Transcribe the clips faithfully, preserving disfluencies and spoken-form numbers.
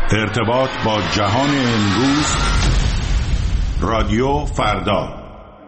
ارتباط با جهان امروز، رادیو فردا.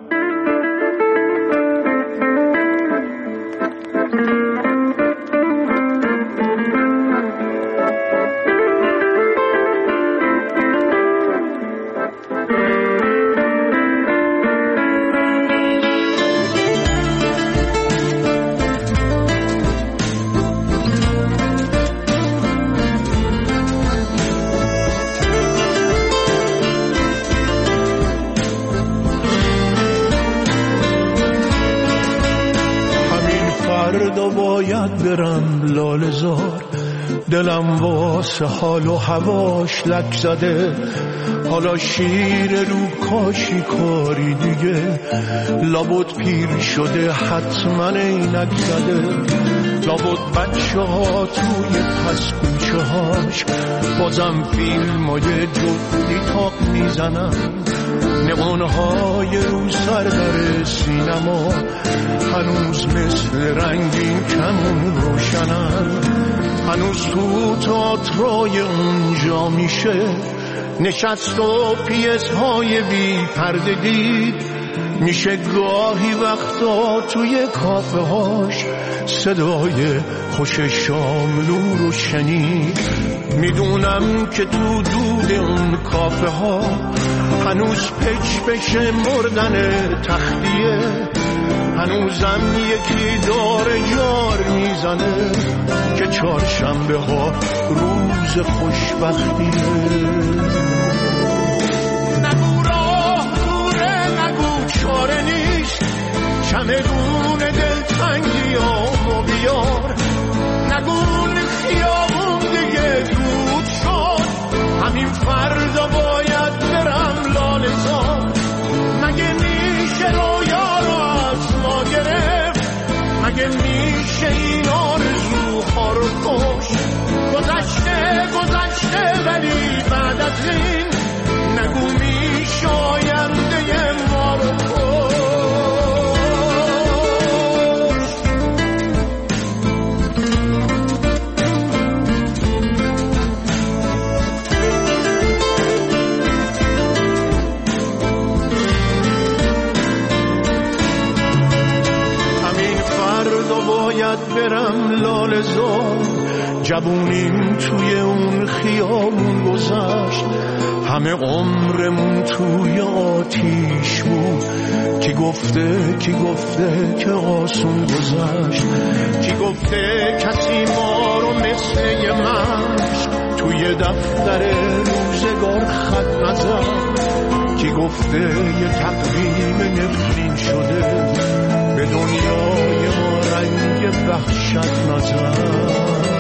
برم لاله زار، دلم واسه حال و هواش لک زده. حالا شیر رو کاشی کاری دیگه، لابد پیر شده حتما اینک زده. لابد بچه ها توی پس کوچه هاش بازم فیلم های جفتی تاق میزنن. نمانهای رو سر در سینما هنوز مثل رنگین کمون روشنن. هنوز تو تئاترای اونجا میشه نشست و پیس‌های بی پردگی. میشه گاهی وقتا توی کافه هاش صدای خوش شاملو رو شنید. میدونم که تو دود اون کافه ها هنوز پچ بشه مردن تختیه. هنوزم یکی داره جار میزنه که چهارشنبه ها روز خوشبختیه. نگو راه دوره، نگو چاره نیست، چمدون دلتنگی آمو بیار. نگو خیابون دیگه دود شد، همین فردا باید برم لاله زار. مگه میشه رویا رو از ما گرفت؟ مگه میشه این آرزوها رو کشت؟ گذشته گذشته ولی بعد از این نگو میشه آینده ما رو کشت. باید برم لاله زار. جوونیم توی اون خیابون گذشت، همه عمرمون توی آتیش بود. کی گفته کی گفته که آسون گذشت؟ کی گفته کسی ما رو مثل یه مشت توی دفتر روزگار خط نزد؟ کی گفته یه تقویم نفرین شده به دنیای ما رنگ وحشت نزد؟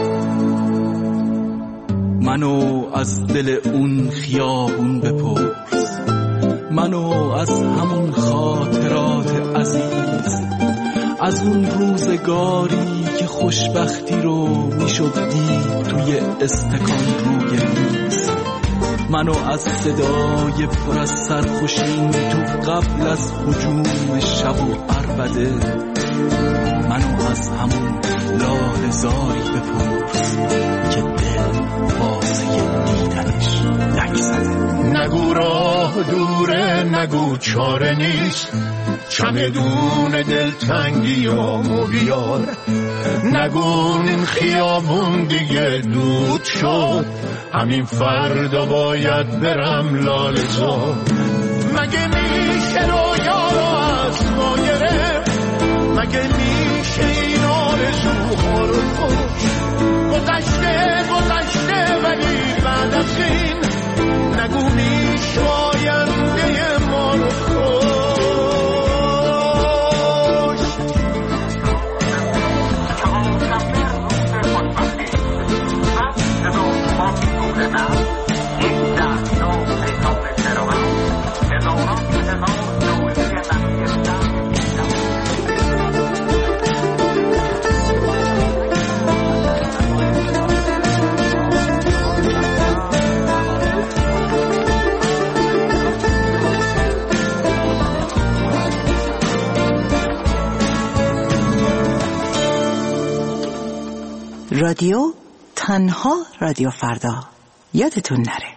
منو از دل اون خیابون بپرس، منو از همون خاطرات عزیز، از اون روزگاری که خوشبختی رو میشد دید توی استکان روی میز. منو از صدای پر از سرخوشی تو قبل از هجوم شب و عربده، منو از همون لاله زاری بپرس که دل واسه دیدنش لک زده. نگو راه دوره، نگو چاره نیست، چمدون دلتنگی آمو بیار. نگو این خیابون دیگه دود شد، همین فردا باید برم لاله زار. مگه میشه رویا رو از ما گرفت؟ مگه میشه این آرزوها رو کشت؟ گذشته گذشته ولی بعد از این نگو میشه آینده ما رو کشت. رادیو تنها رادیو فردا. یادتون نره.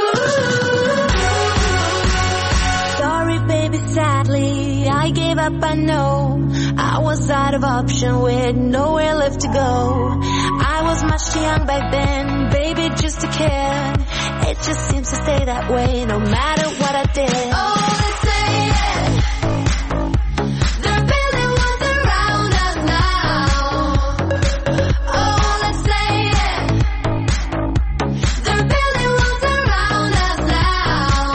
Sorry baby, sadly I gave up, I know I was out of option with nowhere left to go. I was much too young back then, baby, just to care. It just seems to stay that way no matter what I did. Oh, let's say it. They're building walls around us now. Oh, let's say it. They're building walls around us now.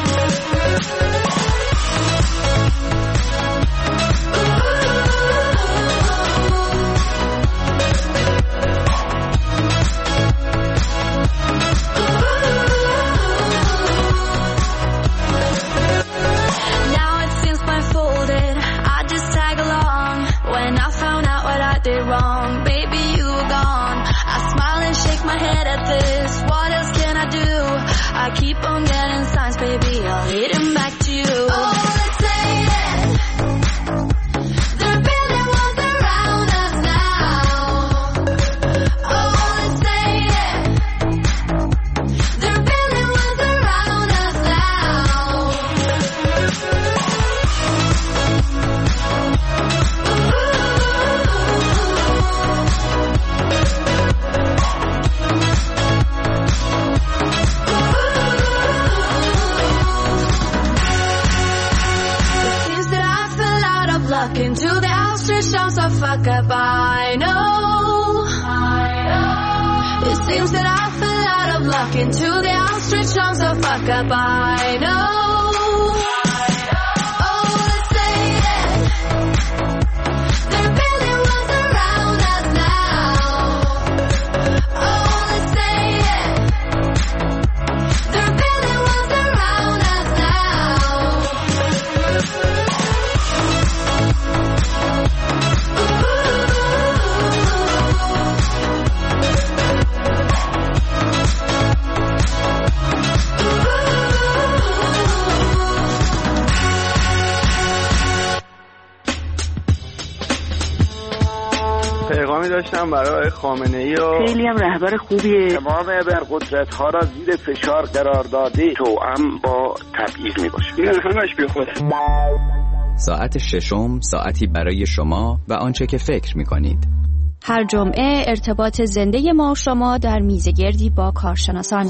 Now it seems blindfolded, I just tag along. When I found out what I did wrong, baby, you were gone. I smile and shake my head at this. What else can I do? I keep on getting signs, baby, I'll hit 'em back to you. Oh, let's say it. They're building walls around us now. Oh, let's say it. They're building walls around us now. It seems that I fell out of luck into the outstretched arms of fuck up. I know. It seems that I fell out of luck into the outstretched arms of fuck up. I know. Oh, let's say it. They're building walls around us now. Oh, let's say it. They're building walls around us now. پیغامی داشتم برای خامنه‌ای و خیلی هم رهبر خوبیه. تمام ابرقدرت‌ها را زیر فشار قرار داده توأم با تبعیض میباشه. این همش بی خوده. ساعت ششم، ساعتی برای شما و آنچه که فکر می‌کنید. هر جمعه ارتباط زنده ما و شما در میزگردی با کارشناسان.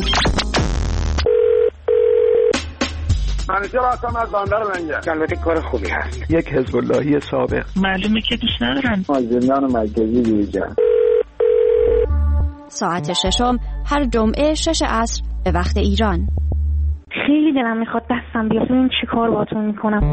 منیجر هستم از بندر منجر. البته کار خوبی هست. یک حزب اللهی سابق. معلومه که دوست ندارن. از زندان مرکزی بیرون. ساعت ششم هر جمعه شش عصر به وقت ایران. خیلی دلم میخواد دستم بیاد ببین چی کار باتون میکنم.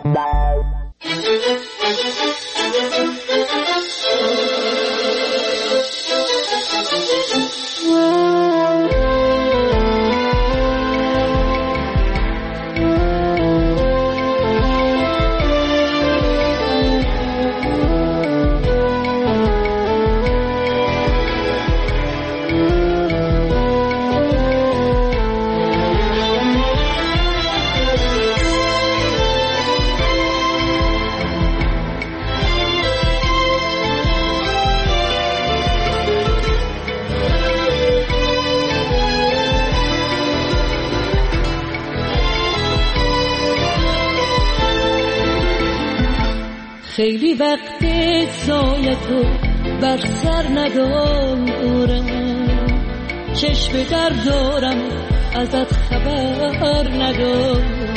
خیلی وقت سایتو بر سر ندارم، چشم در دارم ازت خبر ندارم.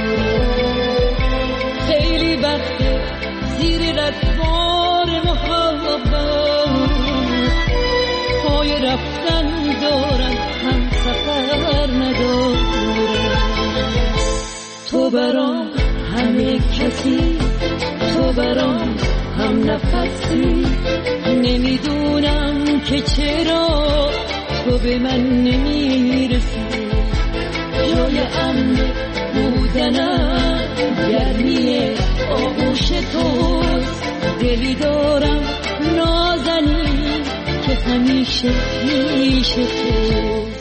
خیلی وقت زیر رگبار محبت پای رفتن دارم، هم سفر ندارم. تو برام همه کسی، تو برام هم نفسی، نمیدونم که چرا تو به من نمیرسی. جای امن بودنم گرمی آغوش توست، دلی دارم نازنی که همیشه پیش توست.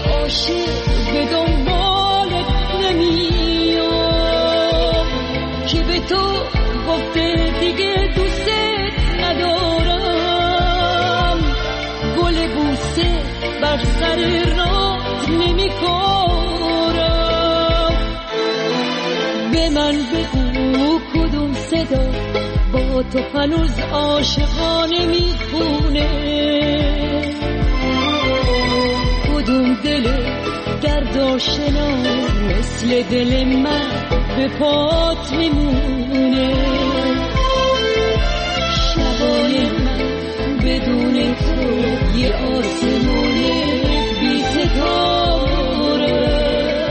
عاشق به دنبالت نمیام که به تو گفته دیگه دوستت ندارم. گل بوسه بر سر راه نمی کارم. به من بگو کدوم صدا با تو هنوز عاشقانه میخونه، کدوم دل درد آشنا مثل دل من به پات میمونه. شبای من بدون تو یه آسمون بی ستاره،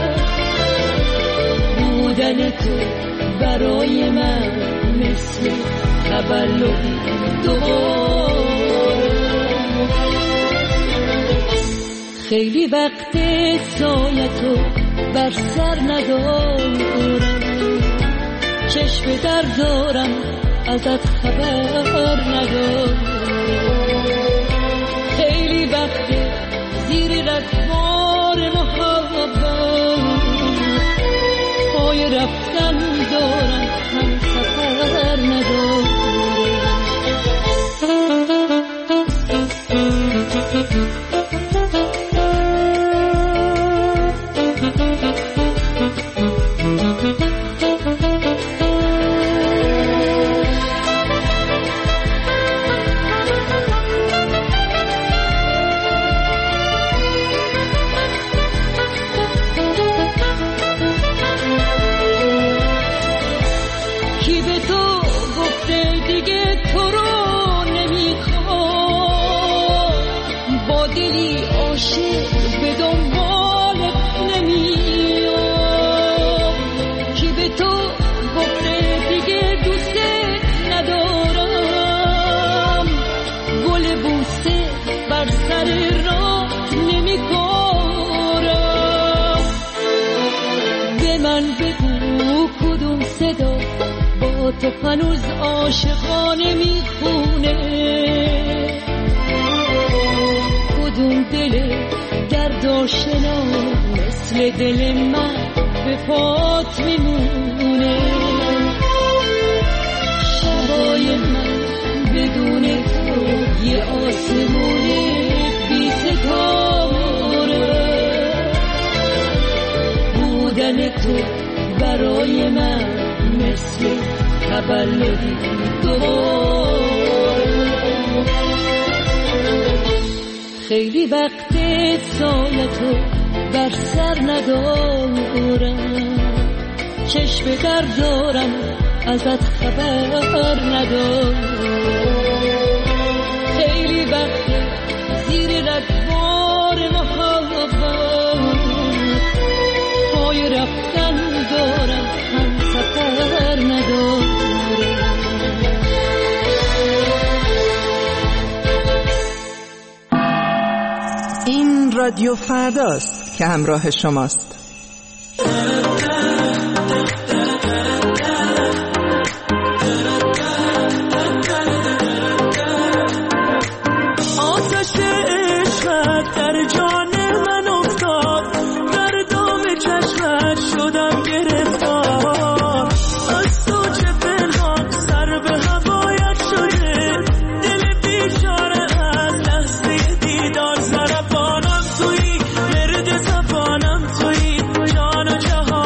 بودن تو برای من مثل تولد دوباره. خیلی وقت سایتو بر سر ندارم، چشم در دارم ازت خبر ندارم. خیلی وقت زیر رگبار محبت پای رفتن دارم، هم سفر ندارم. تو هنوز عاشقانه میخونه، کدوم دل درد آشنا مثل دل من به پات میمونه. شبای من بدون تو یه آسمون بی ستاره، بودن تو برای من مثل تولدی دوباره. خیلی وقت سایتو بر سر ندارم، چشم در دارم ازت خبر ندارم. خیلی وقت زیر رگبار محبت پای رفتن دارم، هم سفر ندارم. این رادیو فرداست که همراه شماست. آتش عشقت در جان من افتاد، در دام چشمت شدم گرفتار. از تو چه پنهان سر به هوایت شده، دل بیچاره از لحظه دیدار. زربانم تویی، مرد زبانم تویی، جان و جهان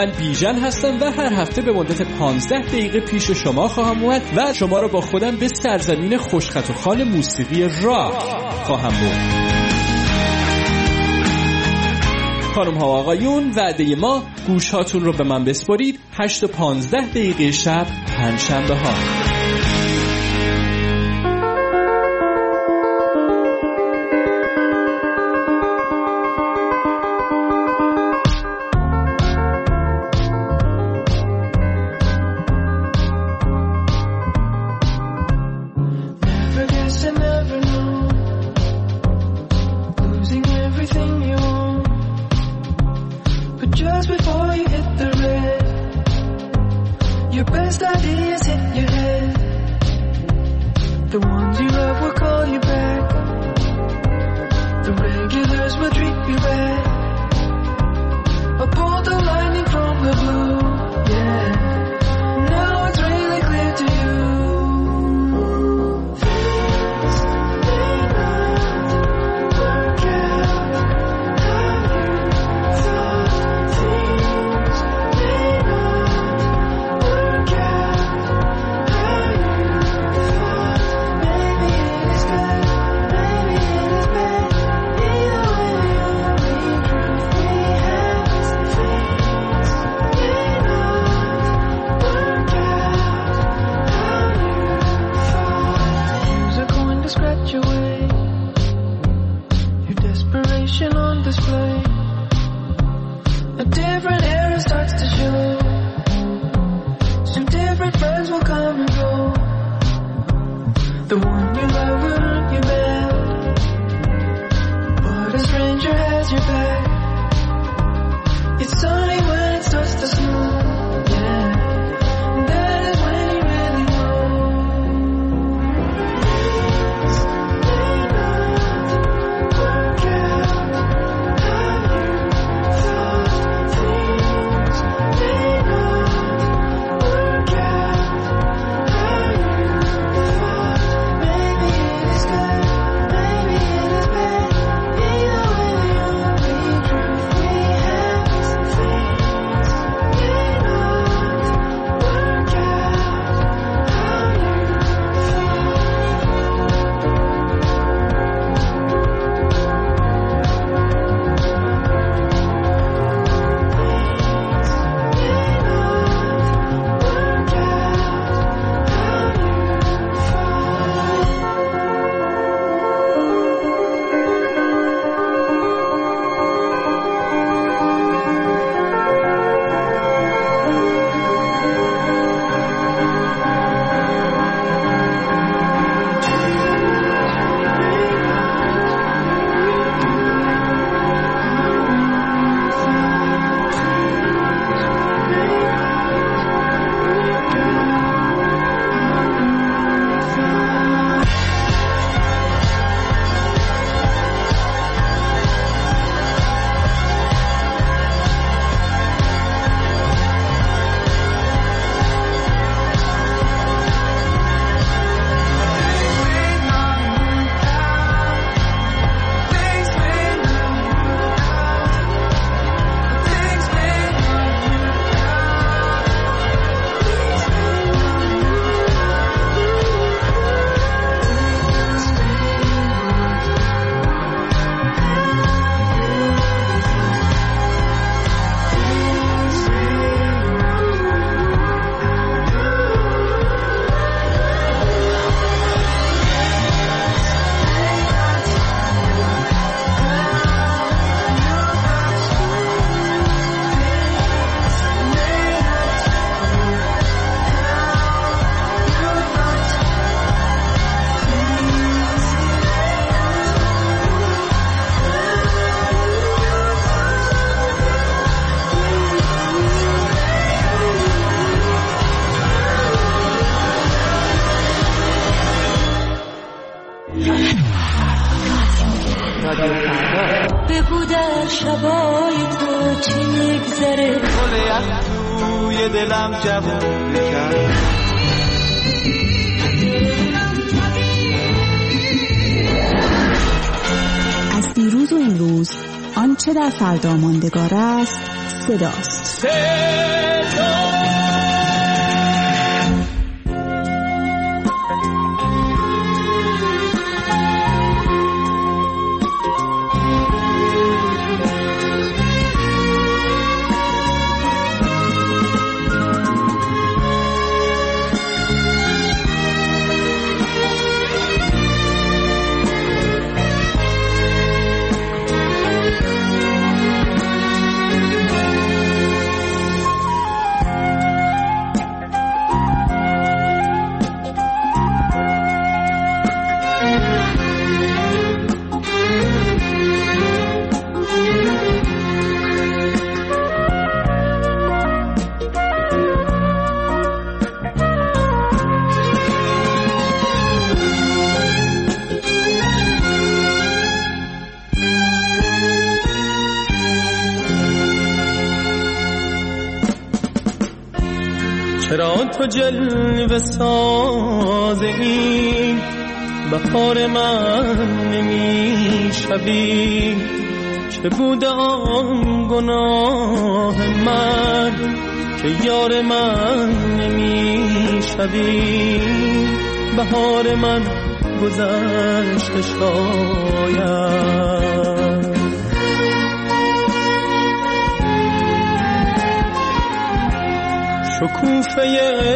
من بیژن هستم و هر هفته به مدت پانزده دقیقه پیش شما خواهم اومد و شما رو با خودم به سرزمین خوشخط و خال موسیقی راک خواهم برد. خانم ها و آقایون، وعده ما گوش هاتون رو به من بسپارید. هشت و پانزده دقیقه شب پنجشنبه ها. بگو در شبای تو چی میگذره گل یخ توی دلم جوون کرد از دیروز و امروز آنچه در فردا ماندگار است صداست. دست تو. چرا تو جلوه سازی بهار من نمی شوی؟ چه بوده آن گناه من که یار من نمی شوی؟ بهار من گذشته شاید، شکوفه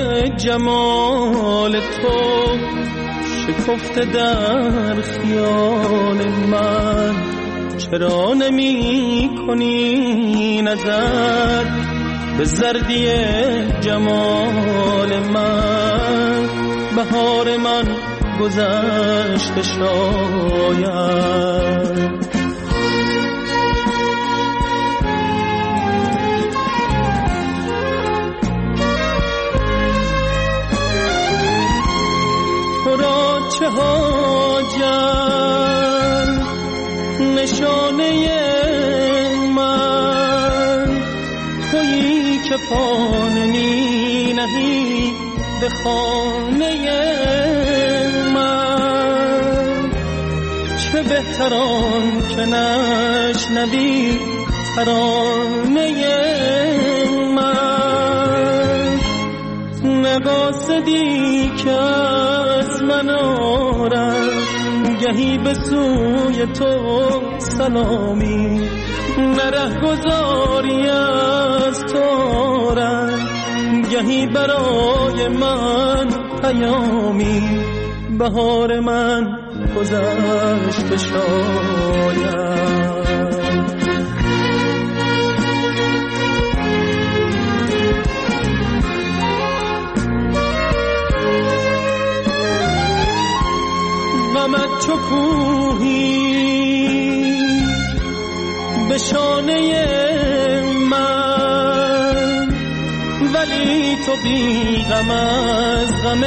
جمال تو شکفته در خیال من. چرا نمی کنی نظر به زردی جمال من؟ بهار من گذشته شاید. چه حاجت نشانه من تویی که پا نمی نهی به خانه من. چه بهتران که نشنوی ترانه من. نقاصدی که از من آرم گهی به سوی تو سلامی، نره گذاری از تو آرم گهی برای من پیامی. بهار من گذشته شاید. غمت چو کوهی به شانه من، ولی تو بی غم از غم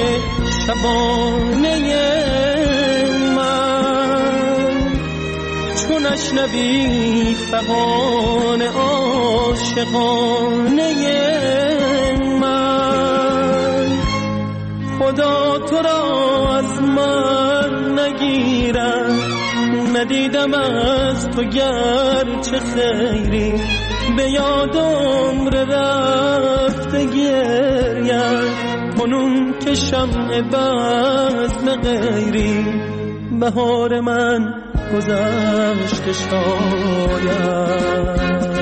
شبانه من. چون نشنوی فغان عاشقانه من، خدا تو را از من نگیرم. ندیدم از تو گرچه خیری، به یاد عمر رفته گریم کنون که شمع بزم غیری. بهار من گذشته شاید.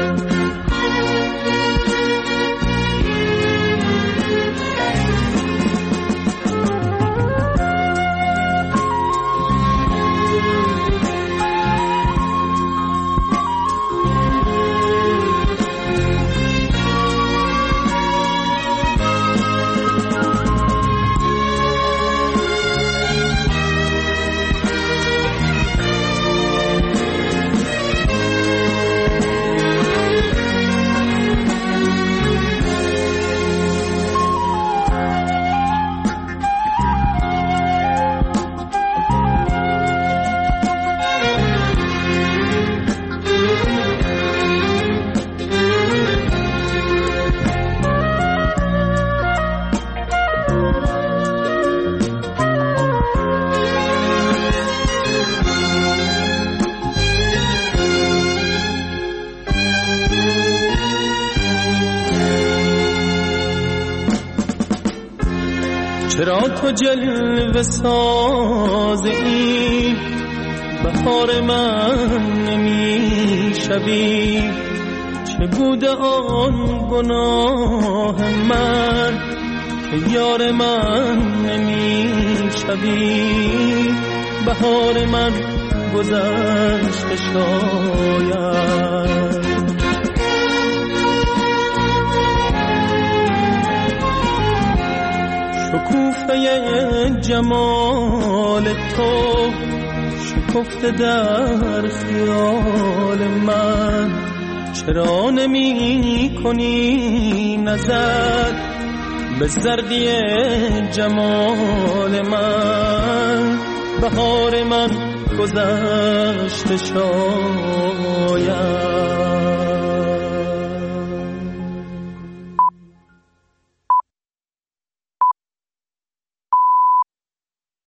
چرا تو جلوه ساز این بهار من نمی شوی؟ چه بوده آن گناه من که یار من نمی شوی؟ بهار من گذشته شاید. شکوفه جمال تو شکفته در خیال من، چرا نمی کنی نظر به زردی جمال من؟ بهار من گذشته شاید.